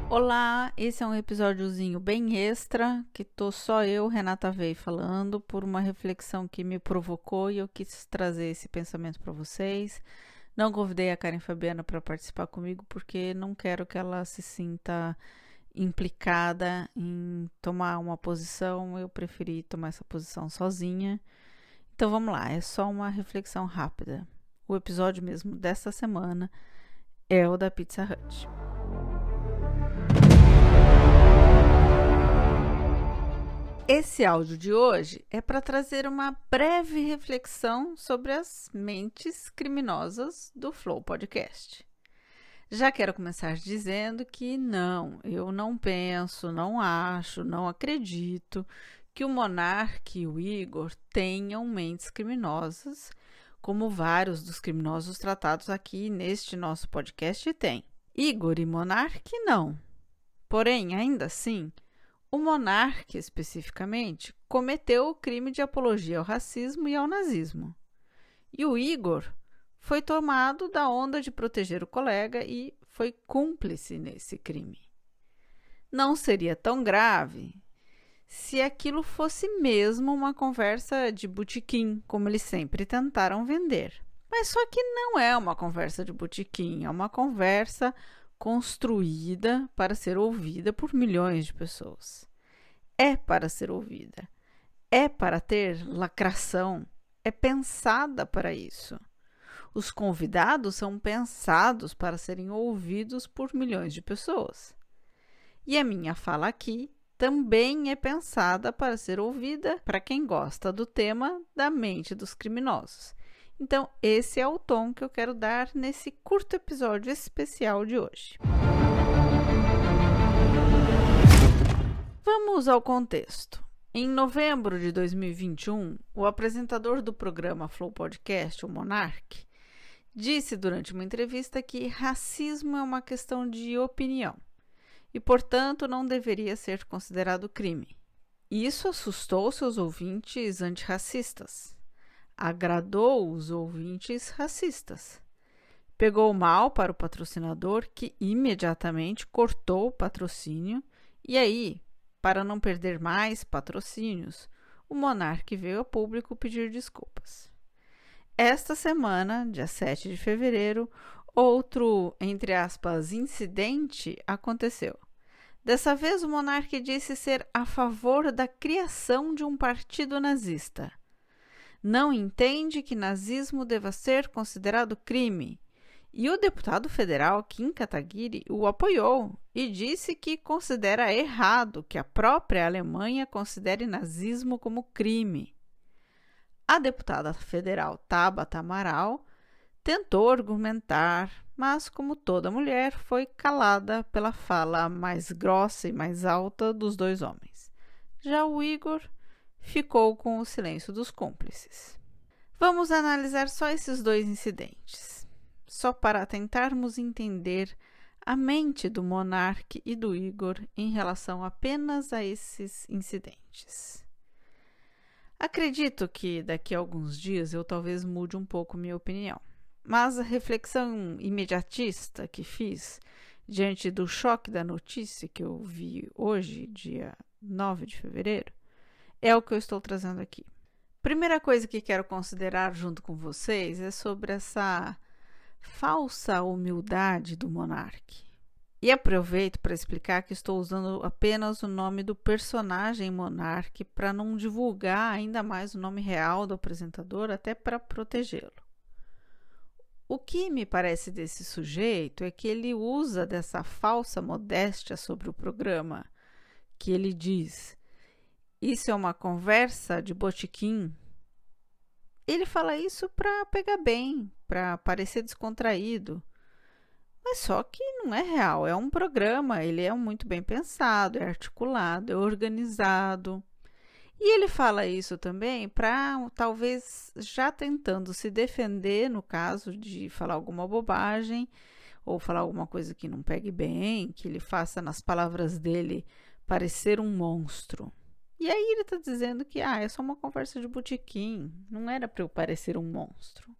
Olá, esse é um episódiozinho bem extra, que tô só eu, Renata Vei, falando por uma reflexão que me provocou e eu quis trazer esse pensamento para vocês. Não convidei a Karen Fabiana para participar comigo porque não quero que ela se sinta implicada em tomar uma posição, eu preferi tomar essa posição sozinha. Então vamos lá, é só uma reflexão rápida. O episódio mesmo desta semana é o da Pizza Hut. Esse áudio de hoje é para trazer uma breve reflexão sobre as mentes criminosas do Flow Podcast. Já quero começar dizendo que não, eu não penso, não acho, não acredito que o Monark e o Igor tenham mentes criminosas, como vários dos criminosos tratados aqui neste nosso podcast têm. Igor e Monark não. Porém, ainda assim, o Monark, especificamente, cometeu o crime de apologia ao racismo e ao nazismo. E o Igor foi tomado da onda de proteger o colega e foi cúmplice nesse crime. Não seria tão grave se aquilo fosse mesmo uma conversa de botequim, como eles sempre tentaram vender. Mas só que não é uma conversa de botequim, é uma conversa construída para ser ouvida por milhões de pessoas. É para ser ouvida, é para ter lacração, é pensada para isso. Os convidados são pensados para serem ouvidos por milhões de pessoas. E a minha fala aqui também é pensada para ser ouvida para quem gosta do tema da mente dos criminosos. Então, esse é o tom que eu quero dar nesse curto episódio especial de hoje. Vamos ao contexto. Em novembro de 2021, o apresentador do programa Flow Podcast, o Monark, disse durante uma entrevista que racismo é uma questão de opinião e, portanto, não deveria ser considerado crime. Isso assustou seus ouvintes antirracistas. Agradou os ouvintes racistas. Pegou mal para o patrocinador, que imediatamente cortou o patrocínio, e aí, para não perder mais patrocínios, o Monark veio a público pedir desculpas. Esta semana, dia 7 de fevereiro, outro, entre aspas, incidente aconteceu. Dessa vez, o Monark disse ser a favor da criação de um partido nazista. Não entende que nazismo deva ser considerado crime. E o deputado federal Kim Kataguiri o apoiou e disse que considera errado que a própria Alemanha considere nazismo como crime. A deputada federal Tabata Amaral tentou argumentar, mas, como toda mulher, foi calada pela fala mais grossa e mais alta dos dois homens. Já o Igor ficou com o silêncio dos cúmplices. Vamos analisar só esses dois incidentes, só para tentarmos entender a mente do Monark e do Igor em relação apenas a esses incidentes. Acredito que daqui a alguns dias eu talvez mude um pouco minha opinião, mas a reflexão imediatista que fiz diante do choque da notícia que eu vi hoje, dia 9 de fevereiro, é o que eu estou trazendo aqui. Primeira coisa que quero considerar junto com vocês é sobre essa falsa humildade do Monark. E aproveito para explicar que estou usando apenas o nome do personagem Monark para não divulgar ainda mais o nome real do apresentador, até para protegê-lo. O que me parece desse sujeito é que ele usa dessa falsa modéstia sobre o programa, que ele diz: isso é uma conversa de botequim. Ele fala isso para pegar bem, para parecer descontraído. Mas só que não é real, é um programa, ele é muito bem pensado, é articulado, é organizado. E ele fala isso também para, talvez, já tentando se defender no caso de falar alguma bobagem ou falar alguma coisa que não pegue bem, que ele faça, nas palavras dele, parecer um monstro. E aí ele está dizendo que é só uma conversa de botequim, não era para eu parecer um monstro.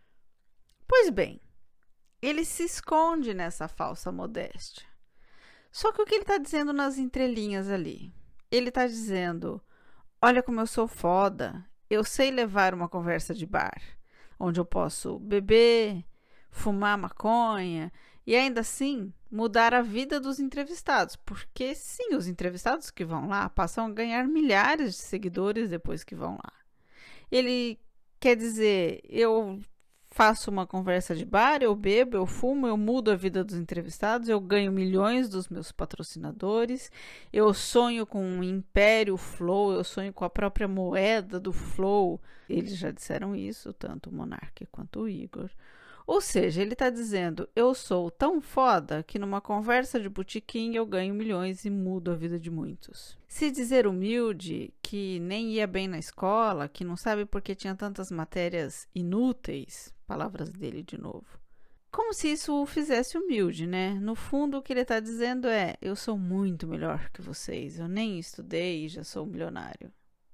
Pois bem, ele se esconde nessa falsa modéstia. Só que o que ele está dizendo nas entrelinhas ali? Ele está dizendo, olha como eu sou foda, eu sei levar uma conversa de bar, onde eu posso beber, fumar maconha e ainda assim mudar a vida dos entrevistados, porque sim, os entrevistados que vão lá passam a ganhar milhares de seguidores depois que vão lá. Ele quer dizer, eu faço uma conversa de bar, eu bebo, eu fumo, eu mudo a vida dos entrevistados, eu ganho milhões dos meus patrocinadores, eu sonho com um império Flow, eu sonho com a própria moeda do Flow. Eles já disseram isso, tanto o Monark quanto o Igor. Ou seja, ele está dizendo, eu sou tão foda que numa conversa de botequim eu ganho milhões e mudo a vida de muitos. Se dizer humilde, que nem ia bem na escola, que não sabe porque tinha tantas matérias inúteis, palavras dele de novo. Como se isso o fizesse humilde, né? No fundo, o que ele está dizendo é, eu sou muito melhor que vocês, eu nem estudei e já sou milionário.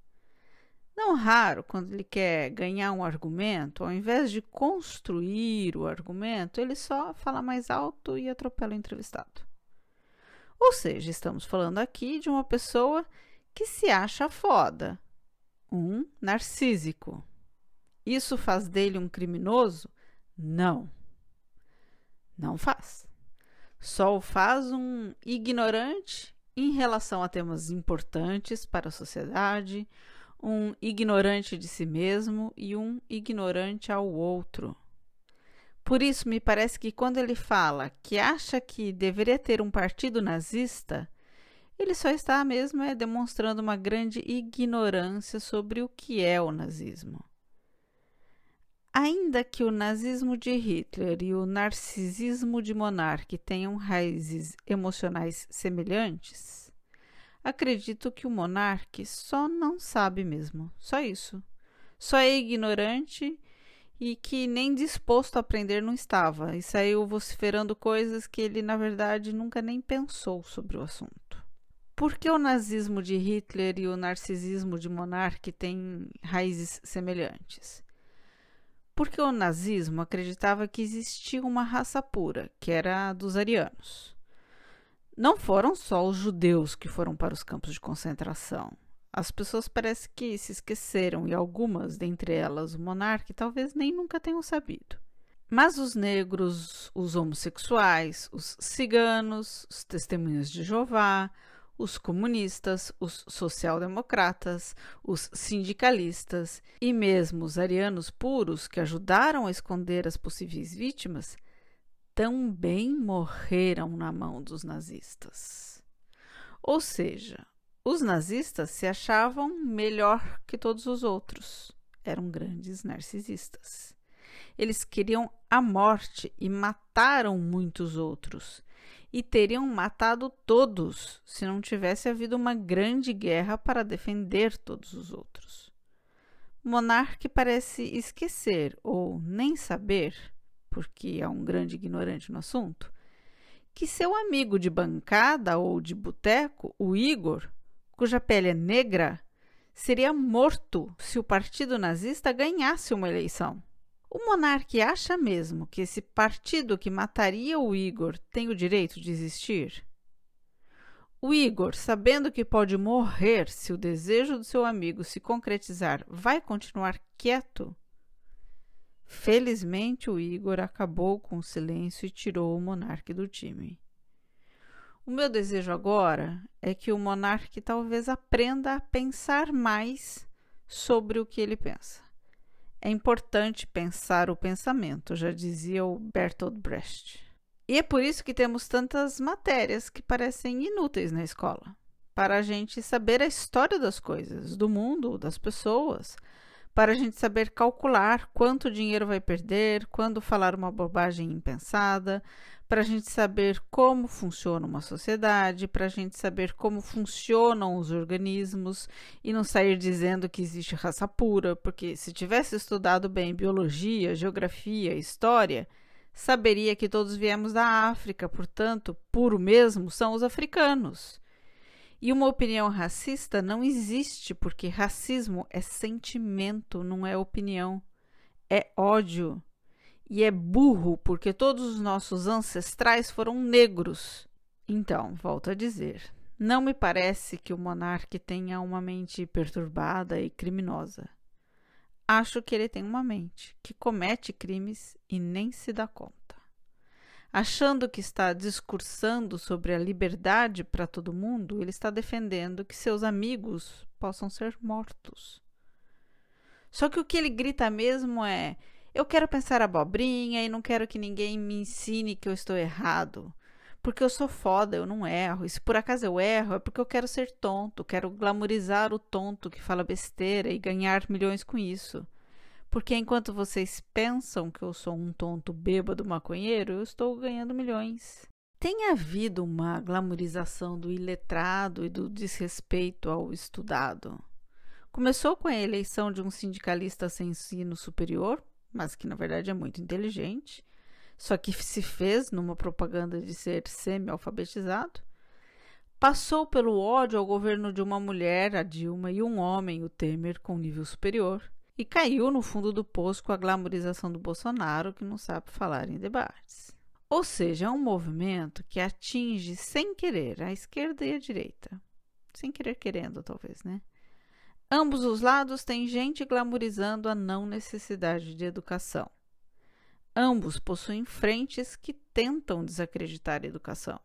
Não raro, quando ele quer ganhar um argumento, ao invés de construir o argumento, ele só fala mais alto e atropela o entrevistado. Ou seja, estamos falando aqui de uma pessoa que se acha foda, um narcísico. Isso faz dele um criminoso? Não. Não faz. Só o faz um ignorante em relação a temas importantes para a sociedade, um ignorante de si mesmo e um ignorante ao outro. Por isso, me parece que quando ele fala que acha que deveria ter um partido nazista, ele só está mesmo demonstrando uma grande ignorância sobre o que é o nazismo. Ainda que o nazismo de Hitler e o narcisismo de Monark tenham raízes emocionais semelhantes, acredito que o Monark só não sabe mesmo, só isso. Só é ignorante e que nem disposto a aprender não estava, e saiu vociferando coisas que ele, na verdade, nunca nem pensou sobre o assunto. Por que o nazismo de Hitler e o narcisismo de Monark têm raízes semelhantes? Porque o nazismo acreditava que existia uma raça pura, que era a dos arianos. Não foram só os judeus que foram para os campos de concentração. As pessoas parece que se esqueceram e algumas, dentre elas o Monark, talvez nem nunca tenham sabido. Mas os negros, os homossexuais, os ciganos, os testemunhas de Jeová, os comunistas, os social-democratas, os sindicalistas e mesmo os arianos puros que ajudaram a esconder as possíveis vítimas, também morreram na mão dos nazistas. Ou seja, os nazistas se achavam melhor que todos os outros. Eram grandes narcisistas. Eles queriam a morte e mataram muitos outros. E teriam matado todos se não tivesse havido uma grande guerra para defender todos os outros. Monark parece esquecer ou nem saber, porque é um grande ignorante no assunto, que seu amigo de bancada ou de boteco, o Igor, cuja pele é negra, seria morto se o partido nazista ganhasse uma eleição. O Monark acha mesmo que esse partido que mataria o Igor tem o direito de existir? O Igor, sabendo que pode morrer se o desejo do seu amigo se concretizar, vai continuar quieto? Felizmente, o Igor acabou com o silêncio e tirou o Monark do time. O meu desejo agora é que o Monark talvez aprenda a pensar mais sobre o que ele pensa. É importante pensar o pensamento, já dizia o Bertolt Brecht. E é por isso que temos tantas matérias que parecem inúteis na escola, para a gente saber a história das coisas, do mundo, das pessoas, para a gente saber calcular quanto dinheiro vai perder, quando falar uma bobagem impensada, para a gente saber como funciona uma sociedade, para a gente saber como funcionam os organismos e não sair dizendo que existe raça pura, porque se tivesse estudado bem biologia, geografia, história, saberia que todos viemos da África, portanto, puro mesmo são os africanos. E uma opinião racista não existe, porque racismo é sentimento, não é opinião. É ódio. E é burro, porque todos os nossos ancestrais foram negros. Então, volto a dizer, não me parece que o monarca tenha uma mente perturbada e criminosa. Acho que ele tem uma mente que comete crimes e nem se dá conta. Achando que está discursando sobre a liberdade para todo mundo, ele está defendendo que seus amigos possam ser mortos. Só que o que ele grita mesmo é: eu quero pensar abobrinha e não quero que ninguém me ensine que eu estou errado. Porque eu sou foda, eu não erro. E se por acaso eu erro, é porque eu quero ser tonto, quero glamourizar o tonto que fala besteira e ganhar milhões com isso. Porque enquanto vocês pensam que eu sou um tonto bêbado maconheiro, eu estou ganhando milhões. Tem havido uma glamourização do iletrado e do desrespeito ao estudado. Começou com a eleição de um sindicalista sem ensino superior, mas que na verdade é muito inteligente, só que se fez numa propaganda de ser semi-alfabetizado. Passou pelo ódio ao governo de uma mulher, a Dilma, e um homem, o Temer, com nível superior. E caiu no fundo do poço com a glamorização do Bolsonaro, que não sabe falar em debates. Ou seja, é um movimento que atinge sem querer a esquerda e a direita. Sem querer querendo, talvez, né? Ambos os lados têm gente glamorizando a não necessidade de educação. Ambos possuem frentes que tentam desacreditar a educação.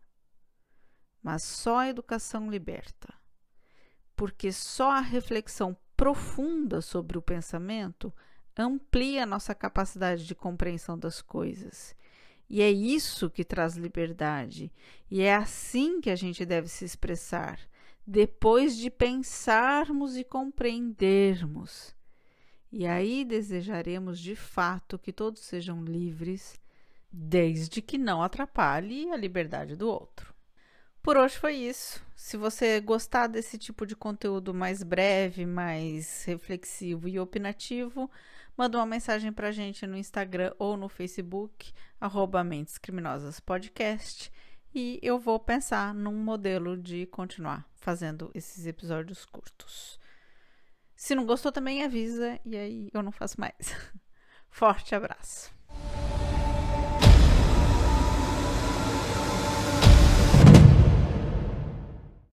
Mas só a educação liberta. Porque só a reflexão profunda sobre o pensamento amplia nossa capacidade de compreensão das coisas. E é isso que traz liberdade. E é assim que a gente deve se expressar, depois de pensarmos e compreendermos. E aí desejaremos de fato que todos sejam livres, desde que não atrapalhe a liberdade do outro. Por hoje foi isso. Se você gostar desse tipo de conteúdo mais breve, mais reflexivo e opinativo, manda uma mensagem pra gente no Instagram ou no Facebook, @Mentes Criminosas Podcast, e eu vou pensar num modelo de continuar fazendo esses episódios curtos. Se não gostou também avisa e aí eu não faço mais. Forte abraço.